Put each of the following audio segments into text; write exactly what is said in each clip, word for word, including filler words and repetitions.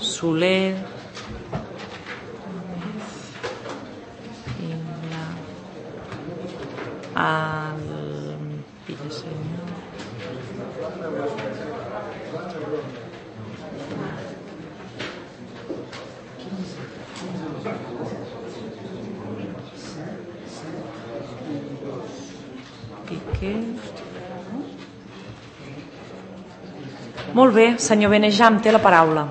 Soler, el Villasenyor, Piqué. Molt bé, senyor Benejam, té la paraula.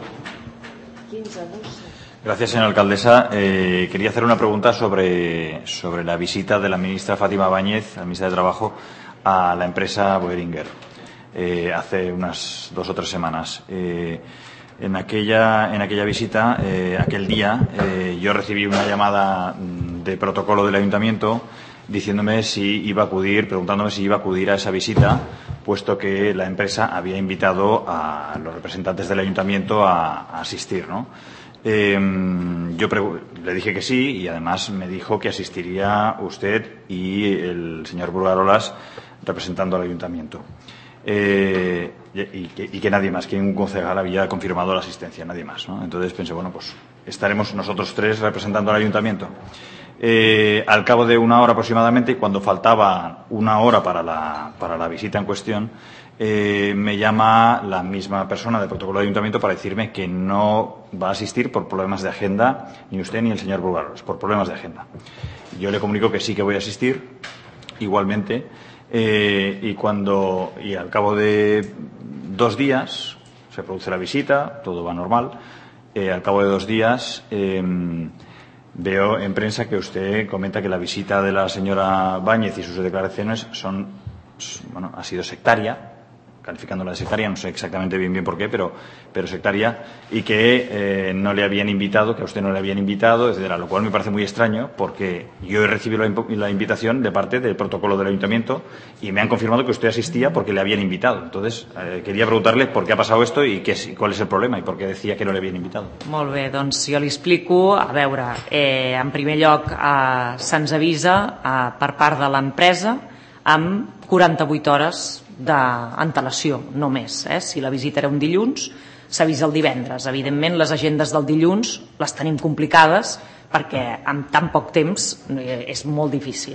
Gracias, señora alcaldesa. Eh, quería hacer una pregunta sobre, sobre la visita de la ministra Fátima Báñez, la ministra de Trabajo, a la empresa Boehringer eh, hace unas dos o tres semanas. Eh, en, aquella, en aquella visita, eh, aquel día, eh, yo recibí una llamada de protocolo del ayuntamiento diciéndome si iba a acudir, preguntándome si iba a acudir a esa visita, puesto que la empresa había invitado a los representantes del ayuntamiento a, a asistir, ¿no? Eh, yo le dije que sí y además me dijo que asistiría usted y el señor Brugarolas representando al ayuntamiento. Eh, y, que, y que nadie más, que un concejal había confirmado la asistencia, nadie más, ¿no? Entonces pensé, bueno, pues estaremos nosotros tres representando al ayuntamiento. Eh, al cabo de una hora aproximadamente, cuando faltaba una hora para la, para la visita en cuestión, eh, me llama la misma persona del protocolo de ayuntamiento para decirme que no va a asistir por problemas de agenda, ni usted ni el señor Brugarolas, por problemas de agenda. Yo le comunico que sí que voy a asistir, igualmente, eh, y cuando y al cabo de dos días se produce la visita, todo va normal. Eh, al cabo de dos días eh, veo en prensa que usted comenta que la visita de la señora Báñez y sus declaraciones son, bueno, ha sido sectaria, calificándola de sectaria, no sé exactamente bien bien por qué, pero, pero sectaria, y que eh, no le habían invitado, que a usted no le habían invitado, etcétera, lo cual me parece muy extraño, porque yo he recibido la, la invitación de parte del protocolo del ayuntamiento y me han confirmado que usted asistía porque le habían invitado. Entonces, eh, quería preguntarle por qué ha pasado esto y qué, cuál es el problema y por qué decía que no le habían invitado. Molt bé, doncs jo li explico. A veure, eh, en primer lloc eh, se'ns avisa eh, per part de l'empresa amb quaranta-vuit hores d'antelació, no més. Eh? Si la visita era un dilluns, s'avisa el divendres. Evidentment, les agendes del dilluns les tenim complicades perquè en tan poc temps eh, és molt difícil.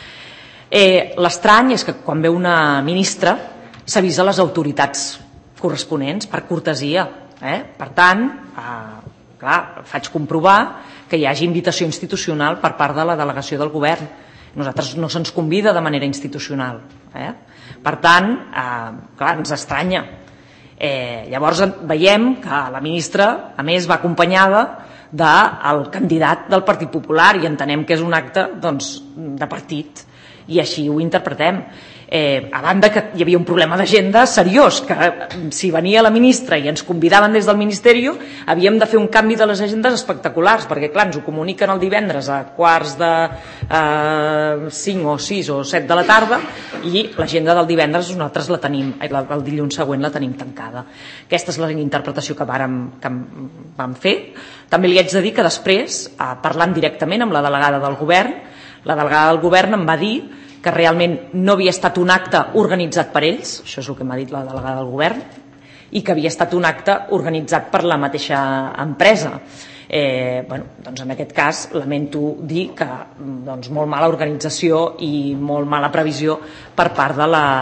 Eh, L'estrany és que quan ve una ministra s'avisa les autoritats corresponents per cortesia. Eh? Per tant, eh, clar, faig comprovar que hi hagi invitació institucional per part de la delegació del govern. Nosaltres no se'ns convida de manera institucional. Eh? Per tant, eh, clar, ens estranya. Eh, llavors veiem que la ministra, a més, va acompanyada del candidat del Partit Popular i entenem que és un acte, doncs, de partit, i així ho interpretem. Eh, a banda que hi havia un problema d'agenda seriós, que si venia la ministra i ens convidaven des del Ministeri havíem de fer un canvi de les agendes espectaculars, perquè clar, ens ho comuniquen el divendres a quarts de eh, cinc o sis o set de la tarda i l'agenda del divendres nosaltres la tenim, el dilluns següent la tenim tancada. Aquesta és la interpretació que vàrem, que vam fer. També li haig de dir que després, eh, parlant directament amb la delegada del govern, la delegada del govern em va dir que realment no havia estat un acte organitzat per ells, això és el que m'ha dit la delegada del govern, i que havia estat un acte organitzat per la mateixa empresa. Eh, bueno, doncs en aquest cas lamento dir que doncs, molt mala organització i molt mala previsió per part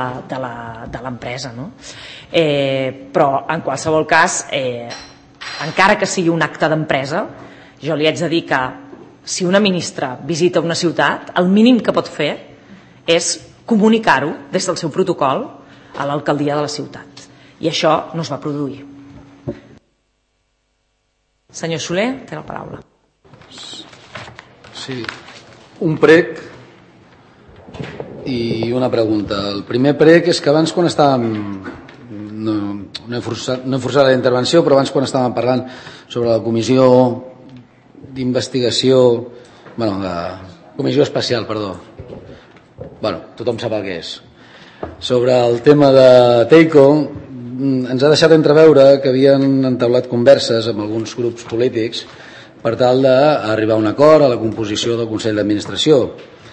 de l'empresa. No? Eh, però en qualsevol cas, eh, encara que sigui un acte d'empresa, jo li haig de dir que si una ministra visita una ciutat, el mínim que pot fer és comunicar-ho des del seu protocol a l'alcaldia de la ciutat. I això no es va produir. Senyor Soler, té la paraula. Sí, un prec i una pregunta. El primer prec és que abans quan estàvem, no, no, he forçat, no he forçat la intervenció, però abans quan estàvem parlant sobre la comissió d'investigació, bueno, la comissió especial, perdó, bueno, tothom sap el que és. Sobre el tema de Teico, ens ha deixat entreveure que havien entablat converses amb alguns grups polítics per tal d'arribar a un acord a la composició del Consell d'Administració.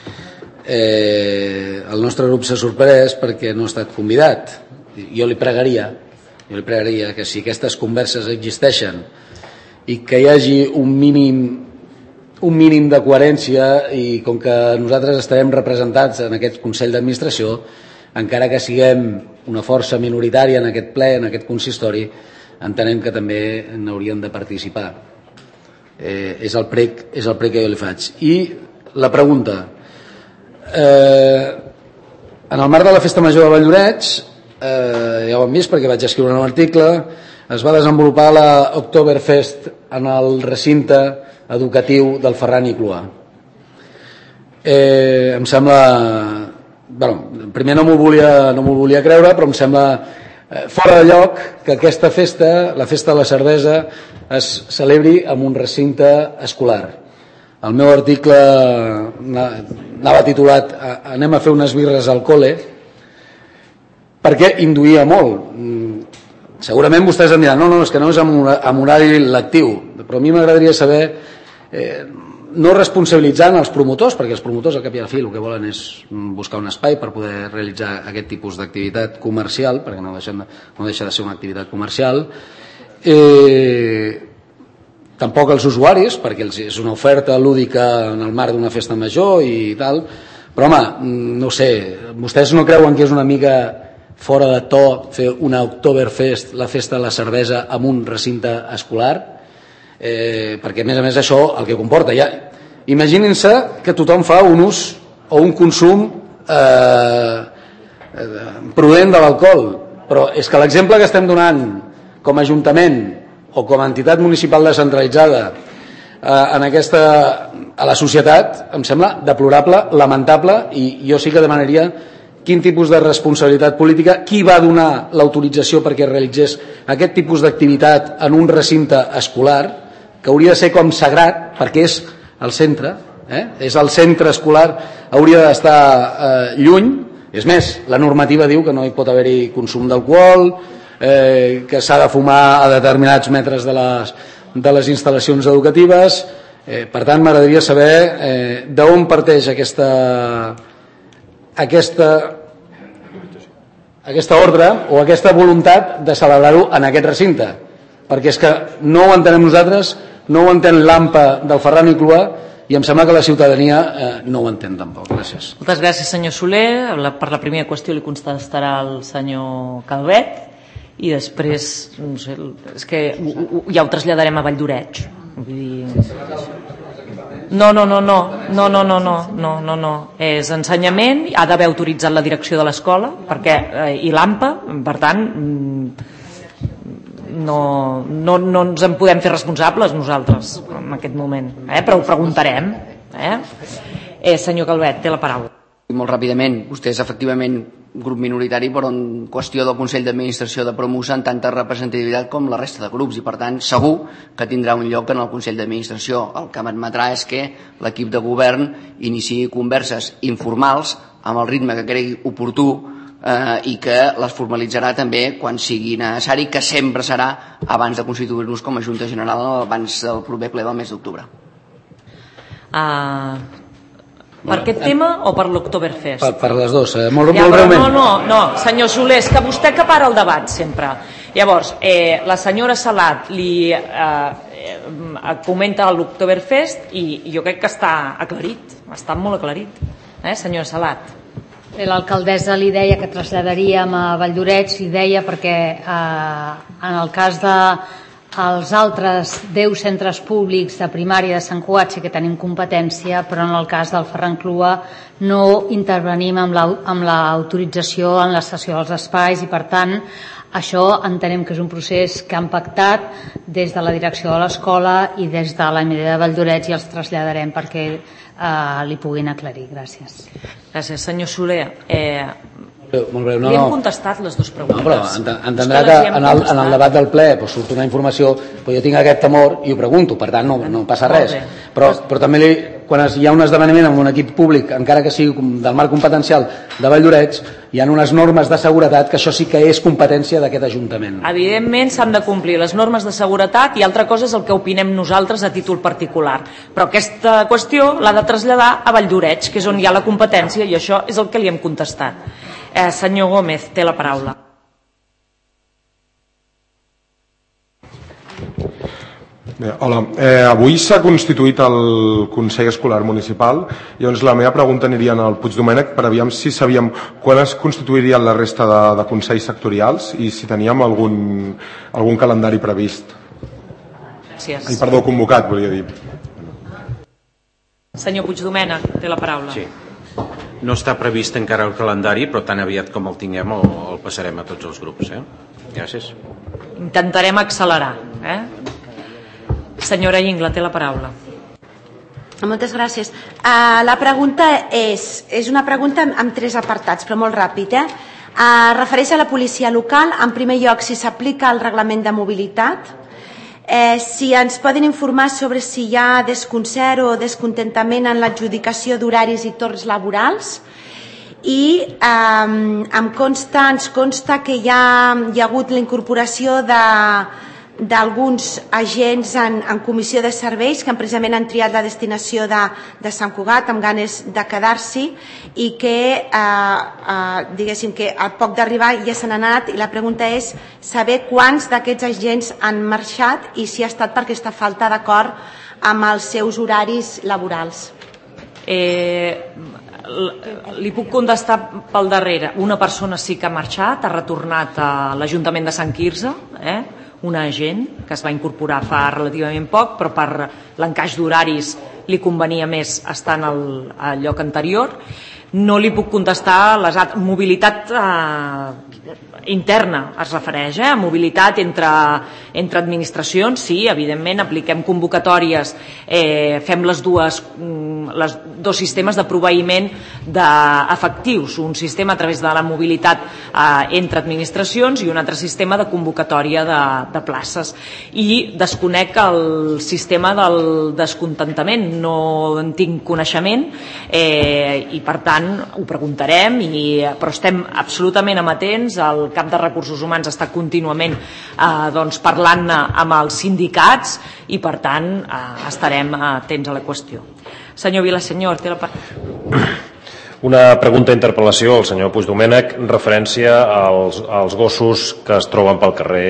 Eh, el nostre grup s'ha sorprès perquè no ha estat convidat. Jo li pregaria, jo li pregaria que si aquestes converses existeixen i que hi hagi un mínim un mínim de coherència, i com que nosaltres estarem representats en aquest Consell d'Administració, encara que siguem una força minoritària en aquest ple, en aquest consistori, entenem que també n'haurien de participar. Eh, és, el prec, és el prec que jo li faig. I la pregunta, eh, en el marc de la Festa Major de Valldoreix, eh, ja ho hem vist perquè vaig escriure un article, es va desenvolupar la Oktoberfest en el recinte educatiu del Ferran i Cluà. Eh, em sembla... Bueno, primer no m'ho volia, no m'ho volia creure, però em sembla eh, fora de lloc que aquesta festa, la festa de la cervesa, es celebri en un recinte escolar. El meu article anava titulat "Anem a fer unes birres al col·le", perquè induïa molt. Segurament vostès em diran no, no, és que no és amb horari lectiu, però a mi m'agradaria saber, eh, no responsabilitzant els promotors, perquè els promotors al cap i a la fi el que volen és buscar un espai per poder realitzar aquest tipus d'activitat comercial, perquè no deixa, no deixa de ser una activitat comercial, eh, tampoc els usuaris, perquè és una oferta lúdica en el marc d'una festa major i tal, però home, no sé, vostès no creuen que és una mica fora de to fer una Oktoberfest, la festa de la cervesa, amb un recinte escolar? Eh, perquè a més a més això el que comporta, ja imaginin-se que tothom fa un ús o un consum eh, prudent de l'alcohol, però és que l'exemple que estem donant com a Ajuntament o com a entitat municipal descentralitzada eh, en aquesta, a la societat em sembla deplorable, lamentable, i jo sí que demanaria quin tipus de responsabilitat política, qui va donar l'autorització perquè realitzés aquest tipus d'activitat en un recinte escolar, que hauria de ser com sagrat, perquè és el centre, eh? és el centre escolar, hauria d'estar eh, lluny. És més, la normativa diu que no hi pot haver-hi consum d'alcohol, eh, que s'ha de fumar a determinats metres de les, de les instal·lacions educatives. Eh, per tant, m'agradaria saber eh, d'on parteix aquesta, aquesta, aquesta ordre o aquesta voluntat de celebrar-ho en aquest recinte, perquè és que no ho entenem nosaltres, no ho entén l'AMPA del Ferran i Cluà, i em sembla que la ciutadania eh, no ho entén tampoc. Gràcies. Moltes gràcies, senyor Soler. Per la primera qüestió li contestarà el senyor Calvet i després, no sé, és que ja ho traslladarem a Valldoreix. Vull dir... No, no, no, no, no, no, no, no, no, no, no. És ensenyament, ha d'haver autoritzat la direcció de l'escola, perquè eh, i l'AMPA, per tant, no, no, no ens en podem fer responsables nosaltres en aquest moment, eh? Però ho preguntarem. Eh? Eh, senyor Calvet, té la paraula. Molt ràpidament, vostè és efectivament grup minoritari, però en qüestió del Consell d'Administració de Promusa en tanta representativitat com la resta de grups, i per tant segur que tindrà un lloc en el Consell d'Administració. El que m'admetrà és que l'equip de govern iniciï converses informals amb el ritme que cregui oportú eh, i que les formalitzarà també quan sigui necessari, que sempre serà abans de constituir-nos com a Junta General abans del proper ple del mes d'octubre. Ah... Uh... Per aquest tema o per l'Oktoberfest? Per, per les dues, eh? molt, ja, molt breument. No, no, no, senyor Soler, és que vostè que para el debat sempre. Llavors, eh, la senyora Salat li eh, eh, comenta l'Oktoberfest i jo crec que està aclarit, està molt aclarit. Eh, senyora Salat? L'alcaldessa li deia que traslladaríem a Valldoreix, li deia perquè eh, en el cas de els altres deu centres públics de primària de Sant Cugat sí que tenim competència, però en el cas del Ferran Cluà no intervenim amb l'autorització en la cessió dels espais i per tant això entenem que és un procés que han pactat des de la direcció de l'escola i des de l'A M D de Valldoreix i els traslladarem perquè eh, li puguin aclarir. Gràcies. Gràcies. Senyor Soler, eh, molt breu, no, li hem no. contestat les dues preguntes. No, però entendrà que, que en, el, en el debat del ple pues, surt una informació, però jo tinc aquest temor i ho pregunto, per tant no, no passa res. Però, però també li, quan es, hi ha un esdeveniment amb un equip públic, encara que sigui del marc competencial de Valldoreix, hi ha unes normes de seguretat que això sí que és competència d'aquest Ajuntament. Evidentment s'han de complir les normes de seguretat i altra cosa és el que opinem nosaltres a títol particular. Però aquesta qüestió l'ha de traslladar a Valldoreix, que és on hi ha la competència i això és el que li hem contestat. Eh, senyor Gómez, té la paraula. Bé, hola, eh, avui s'ha constituït el Consell Escolar Municipal i doncs la meva pregunta aniria al Puigdomènec per aviam si sabíem quan es constituirien la resta de, de consells sectorials i si teníem algun, algun calendari previst. Gràcies. Ai, perdó, convocat, volia dir. Senyor Puigdomènec, té la paraula. Sí. No està previst encara el calendari, però tan aviat com el tinguem el, el passarem a tots els grups. Eh? Gràcies. Intentarem accelerar. Eh? Senyora Ingla, té la paraula. Moltes gràcies. Uh, la pregunta és, és una pregunta amb, amb tres apartats, però molt ràpid. Eh? Uh, refereix a la policia local. En primer lloc, si s'aplica el reglament de mobilitat. Eh, si ens poden informar sobre si hi ha desconcert o descontentament en l'adjudicació d'horaris i torns laborals. I eh, em consta, ens consta que hi ha, hi ha hagut la incorporació de d'alguns agents en, en comissió de serveis que precisament han triat la destinació de, de Sant Cugat amb ganes de quedar-s'hi i que eh, eh, diguéssim que a poc d'arribar ja se n'han anat i la pregunta és saber quants d'aquests agents han marxat i si ha estat per aquesta falta d'acord amb els seus horaris laborals. Eh, li puc contestar pel darrere. Una persona sí que ha marxat, ha retornat a l'Ajuntament de Sant Quirze, eh? una agent que es va incorporar fa relativament poc, però per l'encaix d'horaris li convenia més estar en el, el lloc anterior. No li puc contestar les mobilitat eh, interna es refereix, eh? mobilitat entre, entre administracions, sí, evidentment apliquem convocatòries, eh, fem les dues les dos sistemes de proveïment d'efectius, un sistema a través de la mobilitat eh, entre administracions i un altre sistema de convocatòria de, de places. I desconec el sistema del descontentament, no en tinc coneixement eh, i per tant ho preguntarem, i, però estem absolutament amatents. El cap de recursos humans està contínuament eh, doncs, parlant amb els sindicats i per tant eh, estarem atents a la qüestió. Senyor Vilasenyor, té la paraula. Una pregunta d'interpel·lació al senyor Puigdomènec en referència als, als gossos que es troben pel carrer.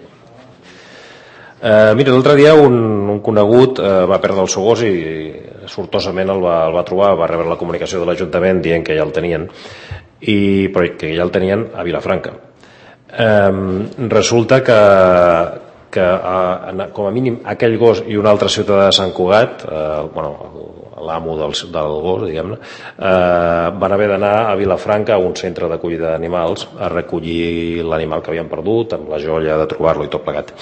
Eh, mira, l'altre dia un, un conegut eh, va perdre el seu gos i sortosament el va, el va trobar, va rebre la comunicació de l'Ajuntament dient que ja el tenien, i, però que ja el tenien a Vilafranca. Eh, resulta que, que a, com a mínim aquell gos i un altre ciutadà de Sant Cugat, eh, bueno, l'amo del, del gos, diguem-ne, eh, van haver d'anar a Vilafranca a un centre d'acollida d'animals a recollir l'animal que havien perdut, amb la joia de trobar-lo i tot plegat.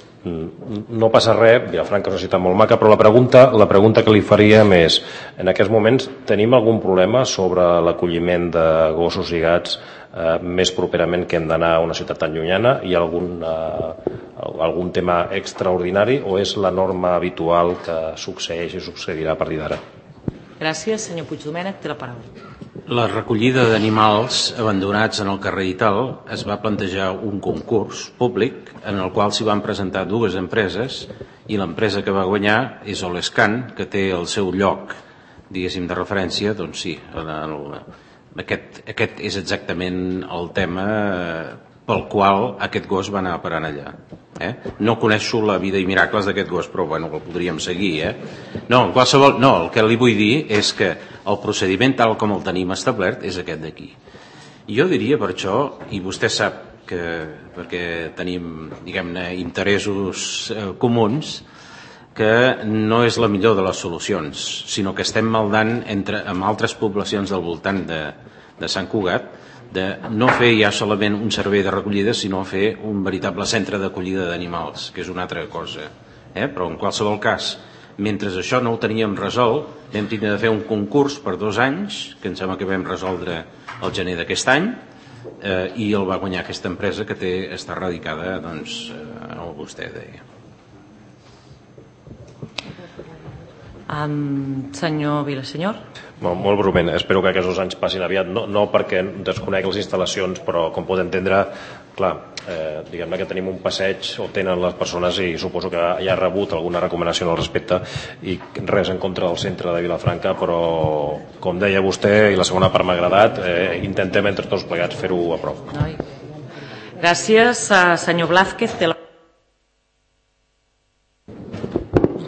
No passa res, Vilafranca és una ciutat molt maca, però la pregunta, la pregunta que li faríem és, en aquests moments tenim algun problema sobre l'acolliment de gossos i gats eh, més properament que hem d'anar a una ciutat tan llunyana? Hi ha algun, eh, algun tema extraordinari o és la norma habitual que succeeix i succeirà a partir d'ara? Gràcies. Senyor Puigdomènec, té la paraula. La recollida d'animals abandonats en el carrer i tal es va plantejar un concurs públic en el qual s'hi van presentar dues empreses i l'empresa que va guanyar és Olescan, que té el seu lloc, diguéssim, de referència. Doncs sí, el, el, aquest, aquest és exactament el tema pel qual aquest gos va anar parant allà. Eh? No coneixo la vida i miracles d'aquest gos, però bueno, el podríem seguir. Eh? No, en qualsevol, no, el que li vull dir és que el procediment tal com el tenim establert és aquest d'aquí. Jo diria per això, i vostè sap que perquè tenim, diguem-ne, interessos eh, comuns, que no és la millor de les solucions, sinó que estem maldant entre, amb altres poblacions del voltant de, de Sant Cugat, de no fer ja solament un servei de recollida, sinó fer un veritable centre d'acollida d'animals, que és una altra cosa. Eh? Però en qualsevol cas, mentre això no ho teníem resolt, vam tindre de fer un concurs per dos anys, que em sembla que vam resoldre el gener d'aquest any, eh, i el va guanyar aquesta empresa que té, està radicada, doncs, eh, on vostè deia. Um, senyor Vilasenyor. Molt, molt breument, espero que aquests dos anys passin aviat, no, no perquè desconec les instal·lacions, però com pot entendre, clar, eh, diguem-ne que tenim un passeig, o tenen les persones, i suposo que ja ha rebut alguna recomanació al respecte, i res en contra del centre de Vilafranca, però com deia vostè, i la segona part m'ha agradat, eh, intentem entre tots plegats fer-ho a prop. Ai. Gràcies, senyor Blázquez.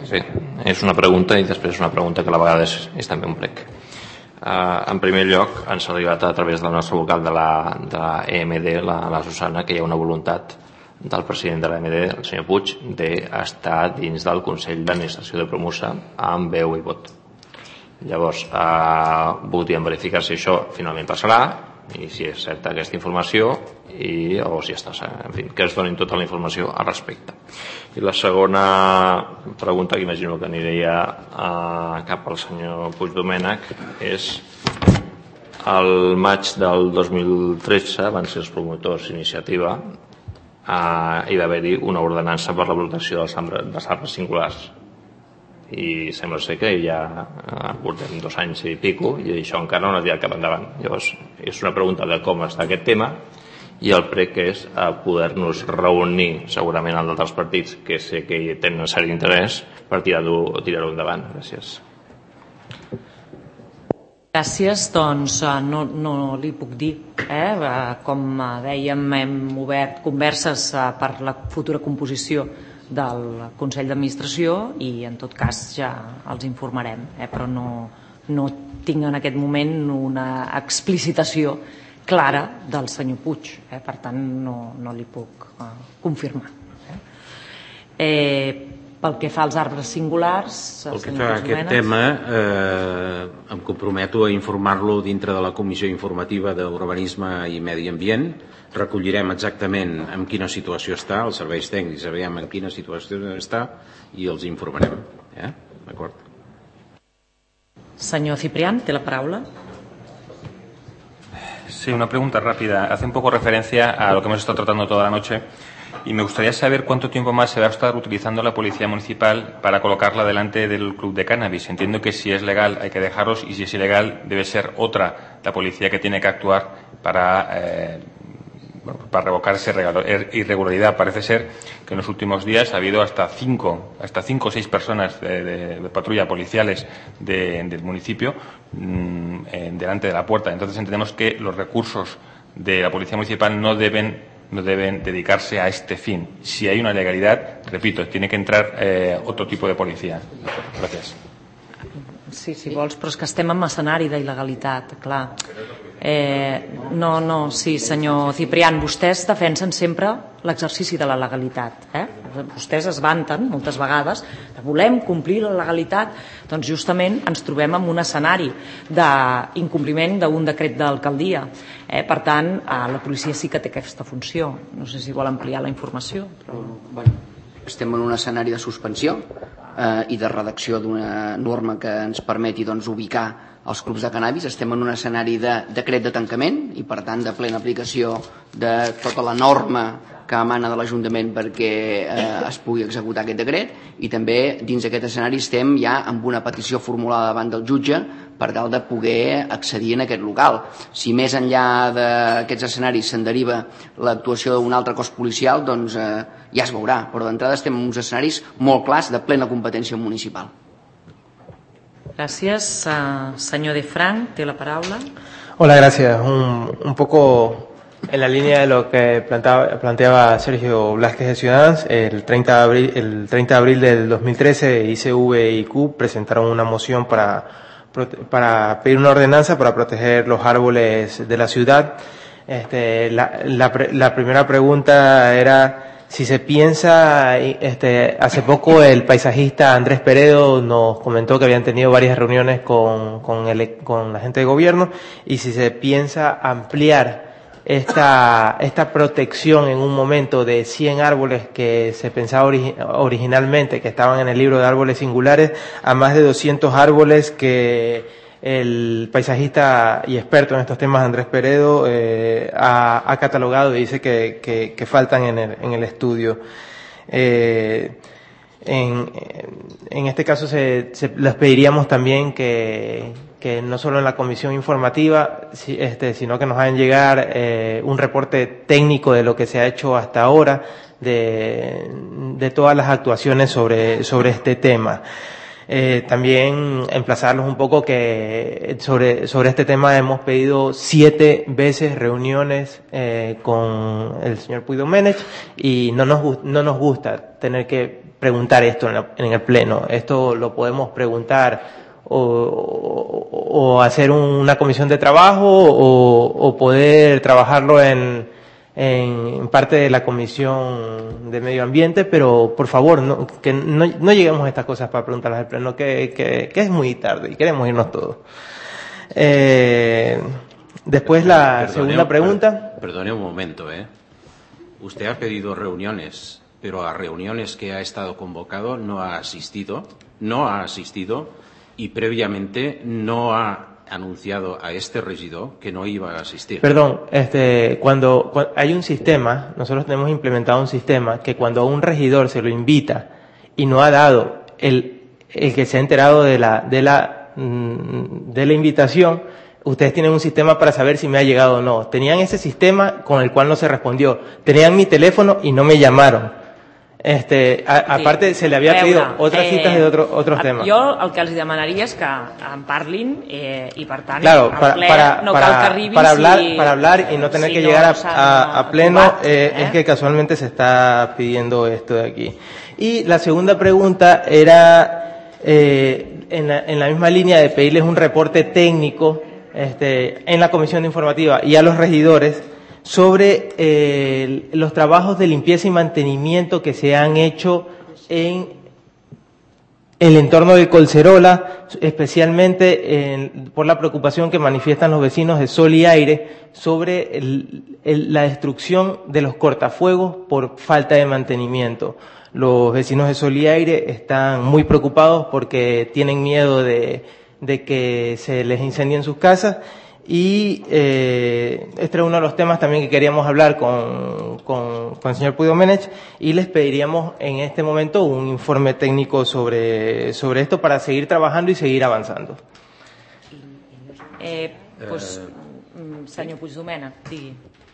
Sí, és una pregunta i després una pregunta que a la vegada és, és també un prec. Uh, en primer lloc, ens ha arribat a través del nostre vocal de la, de la E M D, la, la Susana, que hi ha una voluntat del president de l'E M D, el senyor Puig, d'estar dins del Consell d'Administració de Promusa amb veu i vot. Llavors, eh, voldríem verificar si això finalment passarà i si és certa aquesta informació i, o si està, en fi, que es donin tota la informació al respecte. I la segona pregunta, que imagino que aniria eh, cap al senyor Puig Domènech, és el maig del dos mil tretze van ser els promotors d'iniciativa, eh, hi va haver-hi una ordenança per la protecció dels arbres singulars i sembla ser que ja eh, portem dos anys i pico i això encara no ha tirat cap endavant. Llavors és una pregunta de com està aquest tema i el prec és a poder-nos reunir segurament amb d'altres partits que sé que hi tenen un cert interès per tirar-ho tirar-ho endavant. Gràcies. Gràcies, doncs no, no li puc dir. Eh? Com dèiem, hem obert converses per la futura composició del Consell d'Administració i en tot cas ja els informarem, eh? Però no, no tinc en aquest moment una explicitació clara del senyor Puig, eh? Per tant no, no li puc eh, confirmar. Eh? Eh, pel que fa als arbres singulars, pel que fa a aquest tema, eh, em comprometo a informar-lo dintre de la Comissió Informativa d'Urbanisme i Medi Ambient. Recollirem exactament en quina situació està, els serveis tècnics sabem en quina situació està i els informarem. Eh? D'acord? Senyor Ciprián, té la paraula. Sí, una pregunta rápida. Hace un poco referencia a lo que hemos estado tratando toda la noche y me gustaría saber cuánto tiempo más se va a estar utilizando la Policía Municipal para colocarla delante del club de cannabis. Entiendo que si es legal hay que dejarlos y si es ilegal debe ser otra la policía que tiene que actuar para... Eh, para revocar esa irregularidad. Parece ser que en los últimos días ha habido hasta cinco, hasta cinco o seis personas de, de, de patrulla policiales de, del municipio mmm, eh, delante de la puerta. Entonces entendemos que los recursos de la Policía Municipal no deben, no deben dedicarse a este fin. Si hay una legalidad, repito, tiene que entrar eh, otro tipo de policía. Gracias. Sí, si vols, però és que estem en escenari d'il·legalitat, clar. Eh, no, no, sí, senyor Ciprián, vostès defensen sempre l'exercici de la legalitat. Eh? Vostès es vanten moltes vegades que volem complir la legalitat, doncs justament ens trobem en un escenari d'incompliment d'un decret d'alcaldia. Eh? Per tant, la policia sí que té aquesta funció. No sé si vol ampliar la informació. Però... Bueno, estem en un escenari de suspensió eh, i de redacció d'una norma que ens permeti doncs, ubicar els clubs de cannabis. Estem en un escenari de decret de tancament i per tant de plena aplicació de tota la norma que emana de l'Ajuntament perquè eh, es pugui executar aquest decret i també dins d'aquest escenari estem ja amb una petició formulada davant del jutge per tal de poder accedir en aquest local. Si més enllà d'aquests escenaris se'n deriva l'actuació d'un altre cos policial, doncs eh, ja es veurà, però d'entrada estem en uns escenaris molt clars de plena competència municipal. Gracias. Uh, señor de Frank, tiene la palabra. Hola, gracias. Un, un poco en la línea de lo que planteaba, planteaba Sergio Blázquez de Ciudadanos, el treinta de abril, el treinta de abril del dos mil trece, I C V y Q presentaron una moción para, para pedir una ordenanza para proteger los árboles de la ciudad. Este, la, la, la primera pregunta era... Si se piensa, este, hace poco el paisajista Andrés Peredo nos comentó que habían tenido varias reuniones con, con, el, con la gente de gobierno y si se piensa ampliar esta, esta protección en un momento de cien árboles que se pensaba ori originalmente que estaban en el libro de árboles singulares a más de doscientos árboles que el paisajista y experto en estos temas Andrés Peredo eh, ha, ha catalogado y dice que, que, que faltan en el, en el estudio. Eh, en, en este caso se, se, les pediríamos también que, que no solo en la comisión informativa, si, este, sino que nos hagan llegar eh, un reporte técnico de lo que se ha hecho hasta ahora, de, de todas las actuaciones sobre, sobre este tema. Eh, también emplazarlos un poco que sobre, sobre este tema hemos pedido siete veces reuniones eh, con el señor Puig Domènech y no nos, no nos gusta tener que preguntar esto en, la, en el Pleno. Esto lo podemos preguntar o, o, o hacer una comisión de trabajo o, o poder trabajarlo en en parte de la Comisión de Medio Ambiente, pero por favor, no, que no, no lleguemos a estas cosas para preguntarlas al Pleno, que, que, que es muy tarde y queremos irnos todos. Eh, después la Perdone, segunda pregunta. Perdone un momento, ¿eh? Usted ha pedido reuniones, pero a reuniones que ha estado convocado no ha asistido, no ha asistido y previamente no ha anunciado a este regidor que no iba a asistir. Perdón, este, cuando, cuando hay un sistema, nosotros tenemos implementado un sistema que cuando a un regidor se lo invita y no ha dado el, el que se ha enterado de la, de la, de la invitación, ustedes tienen un sistema para saber si me ha llegado o no. Tenían ese sistema con el cual no se respondió. Tenían mi teléfono y no me llamaron. Este, a, aparte se le havia pedido otras eh, citas de otro, otros temas. Jo el que els demanaria és que en parlin eh, i per tant claro, al para, ple para, no para, cal que arribin para hablar, si, para hablar y no tener si que no llegar a, a, a pleno aprovat, eh, eh? es que casualmente se está pidiendo esto de aquí. Y la segunda pregunta era eh, en, la, en la misma línea de pedirles un reporte técnico este, en la comisión informativa y a los regidores sobre eh, los trabajos de limpieza y mantenimiento que se han hecho en el entorno de Collserola, especialmente en, por la preocupación que manifiestan los vecinos de Sol y Aire sobre el, el, la destrucción de los cortafuegos por falta de mantenimiento. Los vecinos de Sol y Aire están muy preocupados porque tienen miedo de, de que se les incendien sus casas. Y eh, este era uno de los temas también que queríamos hablar con, con, con el señor Puig Domènech y les pediríamos en este momento un informe técnico sobre, sobre esto para seguir trabajando y seguir avanzando. Eh, pues, eh, senyor Puig Domènech, digui.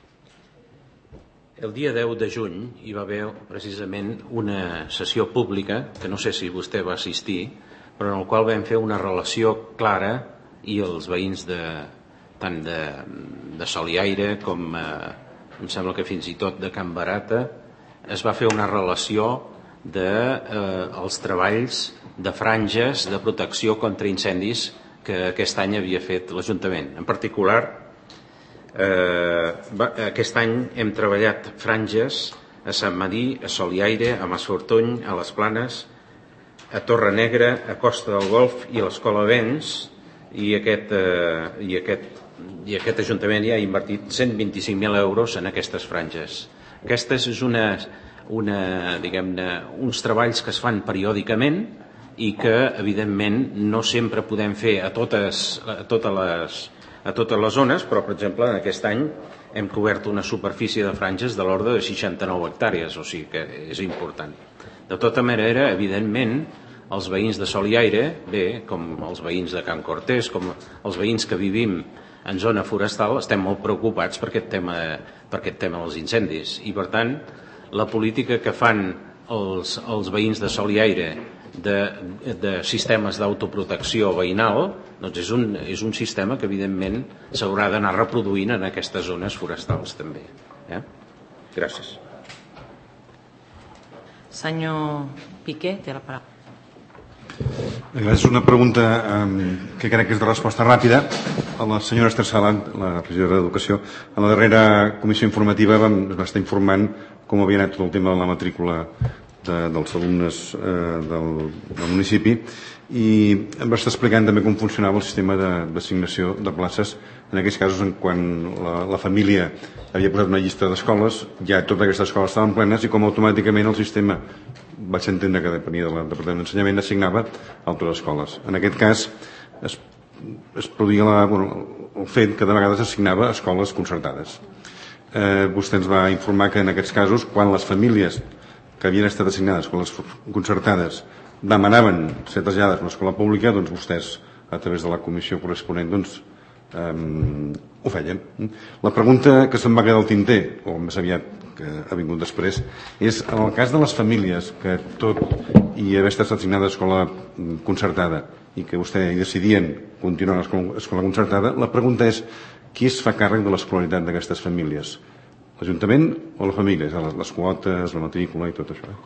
El dia deu de juny hi va haver precisament una sessió pública, que no sé si vostè va assistir, però en el qual vam fer una relació clara i els veïns de tant de, de Sol i Aire com eh, em sembla que fins i tot de Can Barata es va fer una relació de eh, els treballs de franges de protecció contra incendis que aquest any havia fet l'Ajuntament. En particular eh, va, aquest any hem treballat franges a Sant Madí, a Sol i Aire, a Masfortony, a les Planes, a Torre Negra, a Costa del Golf i a l'Escola Vents i aquest, eh, i aquest i aquest Ajuntament ja ha invertit cent vint-i-cinc mil euros en aquestes franges. Aquestes és una, una, diguem-ne, uns treballs que es fan periòdicament i que, evidentment, no sempre podem fer a totes, a totes, les, a totes les zones, però, per exemple, en aquest any hem cobert una superfície de franges de l'ordre de seixanta-nou hectàrees, o sigui que és important. De tota manera, evidentment, els veïns de Sol i Aire, bé, com els veïns de Can Cortés, com els veïns que vivim en zona forestal, estem molt preocupats per aquest tema, per aquest tema dels incendis. I, per tant, la política que fan els, els veïns de Sol i Aire de, de sistemes d'autoprotecció veïnal, doncs és un, és un sistema que, evidentment, s'haurà d'anar reproduint en aquestes zones forestals, també. Eh? Gràcies. Senyor Piqué, té la paraula. És una pregunta eh, que crec que és de resposta ràpida. A la senyora Esther Salant, la regidora d'Educació, en la darrera comissió informativa vam, va estar informant com havia anat tot el tema de la matrícula de, dels alumnes eh, del, del municipi i em va estar explicant també com funcionava el sistema d'assignació de, de places en aquests casos en quan la, la família havia posat una llista d'escoles, ja totes aquestes escoles estaven plenes i com automàticament el sistema, vaig entendre que depenia del Departament d'Ensenyament, assignava altres escoles. En aquest cas es, es produïa la, bueno, el fet que de vegades assignava escoles concertades. Eh, vostè ens va informar que en aquests casos, quan les famílies que havien estat assignades a escoles concertades demanaven ser traslladades a una escola pública, doncs vostès, a través de la comissió corresponent, doncs, um, ho feien. La pregunta que se'm va quedar al tinter, o més aviat que ha vingut després, és en el cas de les famílies que tot i haver estat assignada a escola concertada i que vostè hi decidien continuar a l'escola concertada, la pregunta és qui es fa càrrec de l'escolaritat d'aquestes famílies? L'Ajuntament o la família? Les quotes, la matrícula i tot això.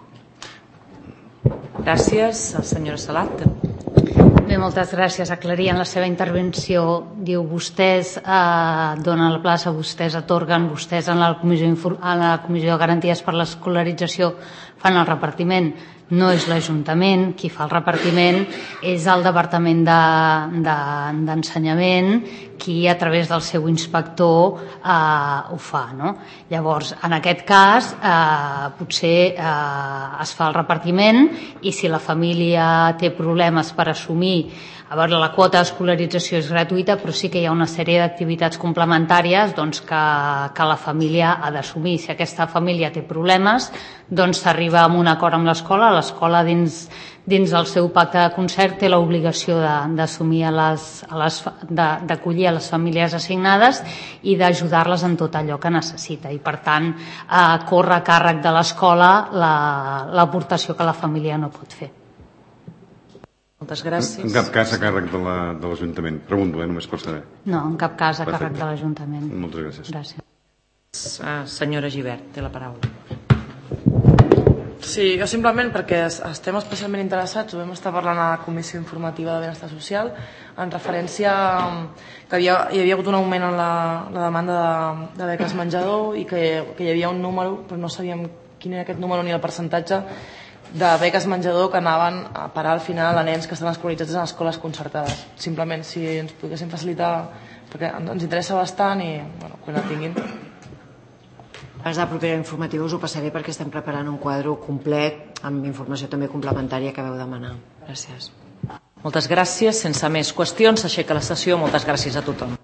Gràcies. Senyora Salat. Bé, moltes gràcies. Aclarir en la seva intervenció, diu vostès eh, donen la plaça, vostès atorguen, vostès en la Comissió, en la Comissió de Garanties per l'Escolarització fan el repartiment. No és l'Ajuntament qui fa el repartiment, és el Departament d'Ensenyament de, de, qui a través del seu inspector eh, ho fa. No? Llavors, en aquest cas, eh, potser eh, es fa el repartiment i si la família té problemes per assumir, a veure, la quota d'escolarització és gratuïta, però sí que hi ha una sèrie d'activitats complementàries doncs, que, que la família ha d'assumir. Si aquesta família té problemes, doncs s'arriba a un acord amb l'escola. L'escola, dins, dins del seu pacte de concert, té l'obligació d'assumir a les, a les, d'acollir a les famílies assignades i d'ajudar-les en tot allò que necessita. I, per tant, eh, corre a càrrec de l'escola l'aportació que la família no pot fer. Moltes gràcies. En cap cas a càrrec de l'Ajuntament. Pregunto, eh, només per saber. No, en cap cas a càrrec de l'Ajuntament. Moltes gràcies. Gràcies. Uh, senyora Gibert, té la paraula. Sí, jo simplement perquè estem especialment interessats, ho vam estar parlant a la Comissió Informativa de Benestar Social, en referència que havia, hi havia hagut un augment en la, la demanda de, de beques menjador i que, que hi havia un número, però no sabíem quin era aquest número ni el percentatge de beques menjador que anaven a parar al final a nens que estan escolaritzats en escoles concertades. Simplement, si ens poguessin facilitar, perquè ens interessa bastant i bueno, quan la tinguin. A la propera informativa us ho passaré perquè estem preparant un quadre complet amb informació també complementària que vau demanar. Gràcies. Moltes gràcies. Sense més qüestions, s'aixeca la sessió. Moltes gràcies a tothom.